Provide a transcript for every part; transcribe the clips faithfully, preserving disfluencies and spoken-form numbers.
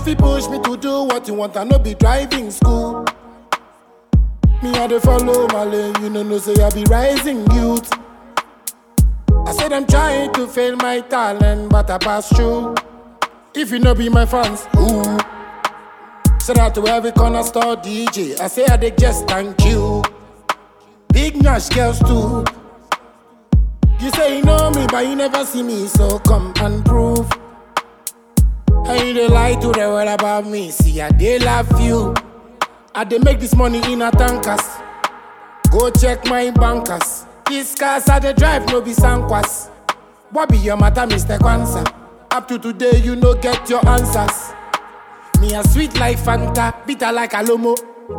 if you push me to do what you want, I no be driving school. Me I dey follow my lane, you know no say I be rising youth. I said I'm trying to fail my talent, but I pass through. If you no be my fans, ooh. Shout out to every corner store D J. I say I dey just thank you. Big Nash girls too. You say you know me, but you never see me, so come and prove. I ain't dey lie to the world about me. See, I dey love you. I dey make this money in a tankers. Go check my bankers. These cars I dey drive no be Sankwas. What be your matter, Mister Kwanzaa? Up to today, you no get your answers. Me a sweet like Fanta, bitter like Alomo.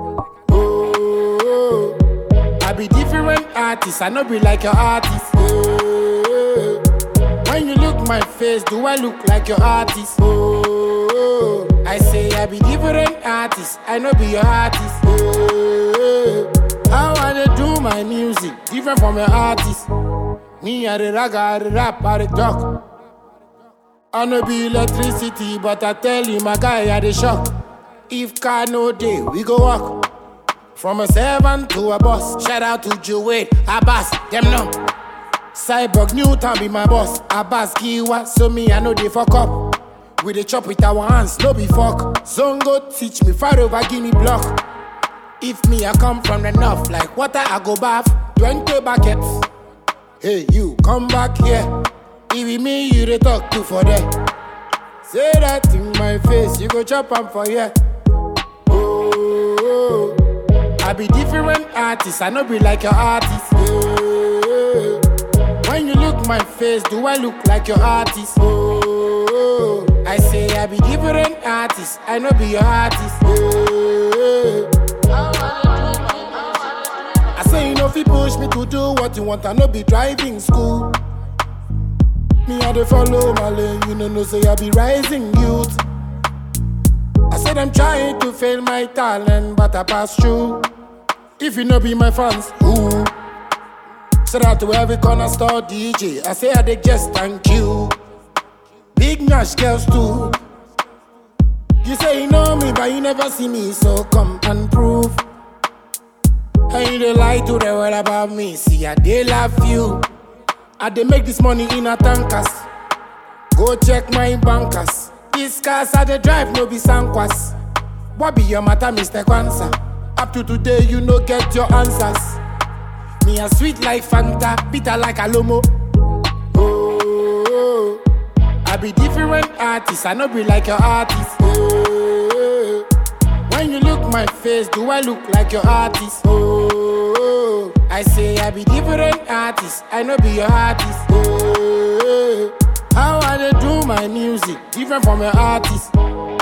Oh, I be different artist, I no be like your artist. Oh, when you look my face, do I look like your artist? Oh, I say I be different artist, I no be your artist. Oh, how I dey do my music, different from your artist. Me I dey rag, I dey rap, I dey talk. I no be electricity, but I tell you, my guy, I dey shock. If car no day, we go walk. From a servant to a boss. Shout out to Joey, Abbas, them no. Cyborg Newton be my boss. Abbas Giwa, so me I know they fuck up. We dey chop with our hands, no be fuck. Zongo teach me, far over Guinea block. If me I come from the north, like water I go bath. Twenty buckets. Hey you, come back here. It be me you dey talk to for there. Say that in my face, you go chop am for here. Oh, I be different artist, I no be like your artist. Oh, when you look my face, do I look like your artist? Oh, I say I be different artist, I no be your artist. Oh, I say you know if you push me to do what you want, I no be driving school. Me I dey follow my lane, you know no say I be rising youth. I said I'm trying to fail my talent, but I pass through. If you no be my fans, ooh. Shout out to every corner store D J. I say I dey just thank you. Big Nash girls too. You say you know me, but you never see me, so come and prove. I ain't dey lie to the world about me. See, I dey love you. I dey make this money in a tankers. Go check my bankers. These cars I dey drive no be Sankwas. What be your matter, Mister Kwanzaa? Up to today, you no get your answers. Me a sweet like Fanta, bitter like Alomo. Oh, I be different artist, I no be like your artist. Oh, when you look my face, do I look like your artist? Oh, I say I be different artist, I no be your artist. Oh, how I dey do my music, different from your artist.